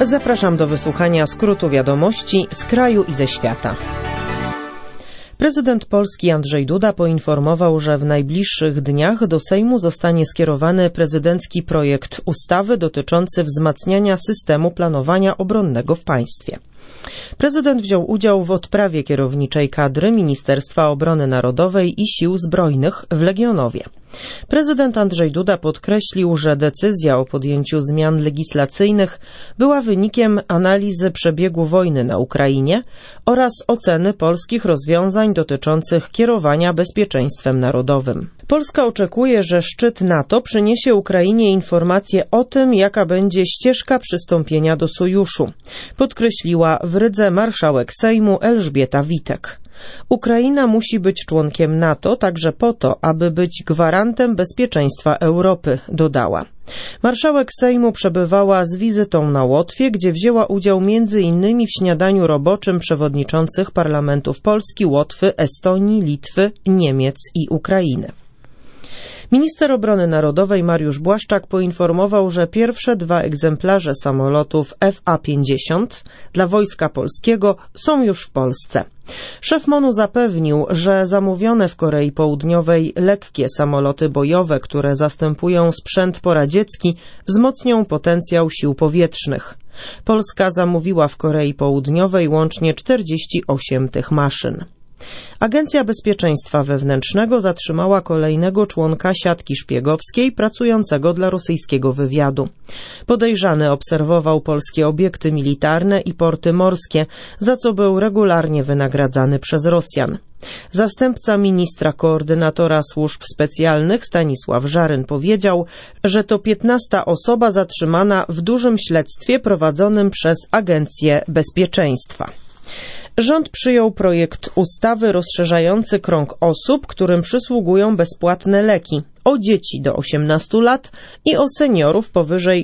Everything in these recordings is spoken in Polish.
Zapraszam do wysłuchania skrótu wiadomości z kraju i ze świata. Prezydent Polski Andrzej Duda poinformował, że w najbliższych dniach do Sejmu zostanie skierowany prezydencki projekt ustawy dotyczący wzmacniania systemu planowania obronnego w państwie. Prezydent wziął udział w odprawie kierowniczej kadry Ministerstwa Obrony Narodowej i Sił Zbrojnych w Legionowie. Prezydent Andrzej Duda podkreślił, że decyzja o podjęciu zmian legislacyjnych była wynikiem analizy przebiegu wojny na Ukrainie oraz oceny polskich rozwiązań dotyczących kierowania bezpieczeństwem narodowym. Polska oczekuje, że szczyt NATO przyniesie Ukrainie informacje o tym, jaka będzie ścieżka przystąpienia do sojuszu, podkreśliła w Rydze marszałek Sejmu Elżbieta Witek. Ukraina musi być członkiem NATO także po to, aby być gwarantem bezpieczeństwa Europy, dodała. Marszałek Sejmu przebywała z wizytą na Łotwie, gdzie wzięła udział m.in. w śniadaniu roboczym przewodniczących parlamentów Polski, Łotwy, Estonii, Litwy, Niemiec i Ukrainy. Minister Obrony Narodowej Mariusz Błaszczak poinformował, że pierwsze 2 egzemplarze samolotów FA-50 dla Wojska Polskiego są już w Polsce. Szef MON-u zapewnił, że zamówione w Korei Południowej lekkie samoloty bojowe, które zastępują sprzęt poradziecki, wzmocnią potencjał sił powietrznych. Polska zamówiła w Korei Południowej łącznie 48 tych maszyn. Agencja Bezpieczeństwa Wewnętrznego zatrzymała kolejnego członka siatki szpiegowskiej pracującego dla rosyjskiego wywiadu. Podejrzany obserwował polskie obiekty militarne i porty morskie, za co był regularnie wynagradzany przez Rosjan. Zastępca ministra koordynatora służb specjalnych Stanisław Żaryn powiedział, że to 15. osoba zatrzymana w dużym śledztwie prowadzonym przez Agencję Bezpieczeństwa. Rząd przyjął projekt ustawy rozszerzający krąg osób, którym przysługują bezpłatne leki, o dzieci do 18 lat i o seniorów powyżej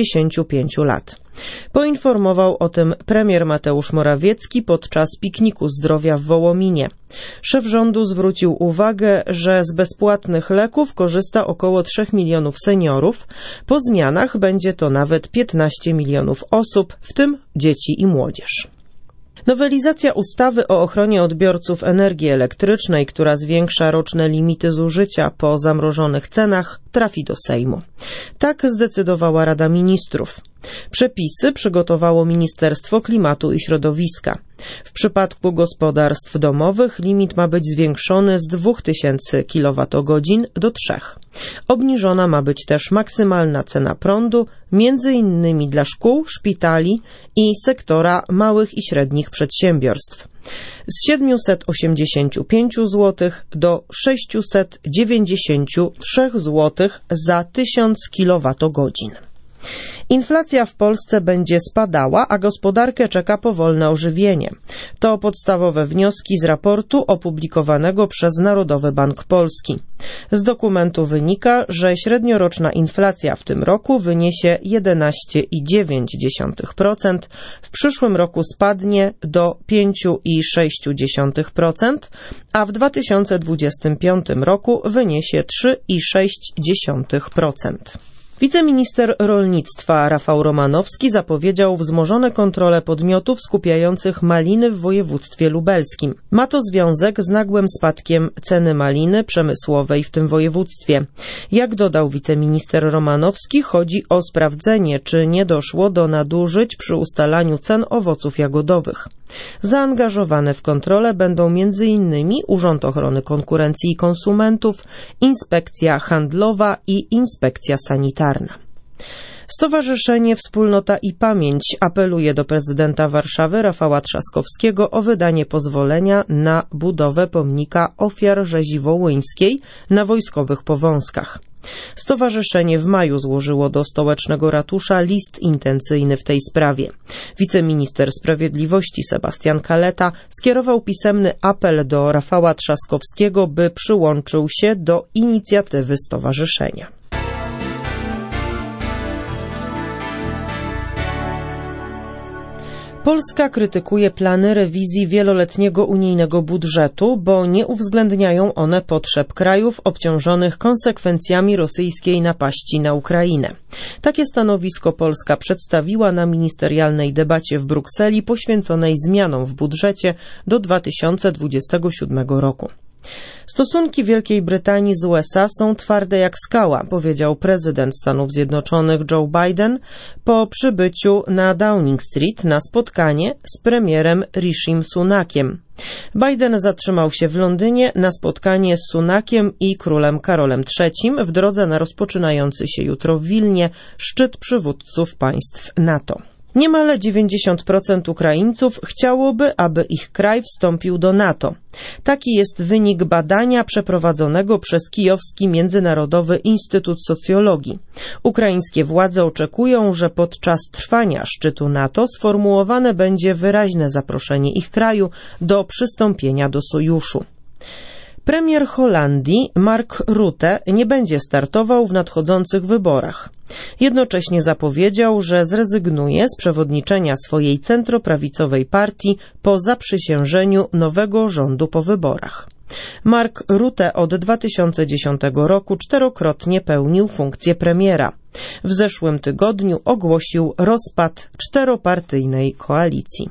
65 lat. Poinformował o tym premier Mateusz Morawiecki podczas pikniku zdrowia w Wołominie. Szef rządu zwrócił uwagę, że z bezpłatnych leków korzysta około 3 milionów seniorów. Po zmianach będzie to nawet 15 milionów osób, w tym dzieci i młodzież. Nowelizacja ustawy o ochronie odbiorców energii elektrycznej, która zwiększa roczne limity zużycia po zamrożonych cenach, trafi do Sejmu. Tak zdecydowała Rada Ministrów. Przepisy przygotowało Ministerstwo Klimatu i Środowiska. W przypadku gospodarstw domowych limit ma być zwiększony z 2000 kWh do 3. Obniżona ma być też maksymalna cena prądu, m.in. dla szkół, szpitali i sektora małych i średnich przedsiębiorstw. Z 785 zł do 693 zł za 1000 kWh. Inflacja w Polsce będzie spadała, a gospodarkę czeka powolne ożywienie. To podstawowe wnioski z raportu opublikowanego przez Narodowy Bank Polski. Z dokumentu wynika, że średnioroczna inflacja w tym roku wyniesie 11,9%, w przyszłym roku spadnie do 5,6%, a w 2025 roku wyniesie 3,6%. Wiceminister rolnictwa Rafał Romanowski zapowiedział wzmożone kontrole podmiotów skupiających maliny w województwie lubelskim. Ma to związek z nagłym spadkiem ceny maliny przemysłowej w tym województwie. Jak dodał wiceminister Romanowski, chodzi o sprawdzenie, czy nie doszło do nadużyć przy ustalaniu cen owoców jagodowych. Zaangażowane w kontrolę będą m.in. Urząd Ochrony Konkurencji i Konsumentów, Inspekcja Handlowa i Inspekcja Sanitarna. Stowarzyszenie Wspólnota i Pamięć apeluje do prezydenta Warszawy Rafała Trzaskowskiego o wydanie pozwolenia na budowę pomnika ofiar rzezi wołyńskiej na Wojskowych Powązkach. Stowarzyszenie w maju złożyło do stołecznego ratusza list intencyjny w tej sprawie. Wiceminister Sprawiedliwości Sebastian Kaleta skierował pisemny apel do Rafała Trzaskowskiego, by przyłączył się do inicjatywy stowarzyszenia. Polska krytykuje plany rewizji wieloletniego unijnego budżetu, bo nie uwzględniają one potrzeb krajów obciążonych konsekwencjami rosyjskiej napaści na Ukrainę. Takie stanowisko Polska przedstawiła na ministerialnej debacie w Brukseli poświęconej zmianom w budżecie do 2027 roku. Stosunki Wielkiej Brytanii z USA są twarde jak skała, powiedział prezydent Stanów Zjednoczonych Joe Biden po przybyciu na Downing Street na spotkanie z premierem Rishim Sunakiem. Biden zatrzymał się w Londynie na spotkanie z Sunakiem i królem Karolem III w drodze na rozpoczynający się jutro w Wilnie szczyt przywódców państw NATO. Niemal 90% Ukraińców chciałoby, aby ich kraj wstąpił do NATO. Taki jest wynik badania przeprowadzonego przez Kijowski Międzynarodowy Instytut Socjologii. Ukraińskie władze oczekują, że podczas trwania szczytu NATO sformułowane będzie wyraźne zaproszenie ich kraju do przystąpienia do sojuszu. Premier Holandii Mark Rutte nie będzie startował w nadchodzących wyborach. Jednocześnie zapowiedział, że zrezygnuje z przewodniczenia swojej centroprawicowej partii po zaprzysiężeniu nowego rządu po wyborach. Mark Rutte od 2010 roku 4-krotnie pełnił funkcję premiera. W zeszłym tygodniu ogłosił rozpad 4-partyjnej koalicji.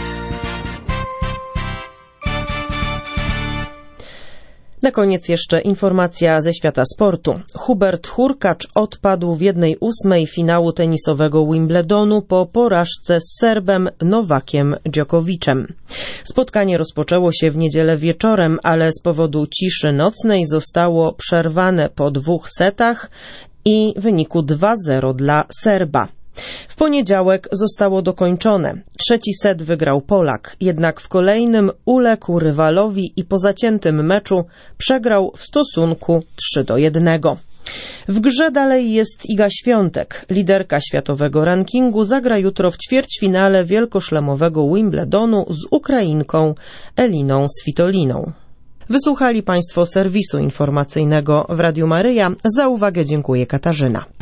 Na koniec jeszcze informacja ze świata sportu. Hubert Hurkacz odpadł w 1/8 finału tenisowego Wimbledonu po porażce z Serbem Nowakiem Djokoviczem. Spotkanie rozpoczęło się w niedzielę wieczorem, ale z powodu ciszy nocnej zostało przerwane po 2 setach i wyniku 2-0 dla Serba. W poniedziałek zostało dokończone. 3. set wygrał Polak, jednak w kolejnym uległ rywalowi i po zaciętym meczu przegrał w stosunku 3-1. W grze dalej jest Iga Świątek. Liderka światowego rankingu zagra jutro w ćwierćfinale wielkoszlemowego Wimbledonu z Ukrainką Eliną Svitoliną. Wysłuchali Państwo serwisu informacyjnego w Radiu Maryja. Za uwagę dziękuję Katarzyna.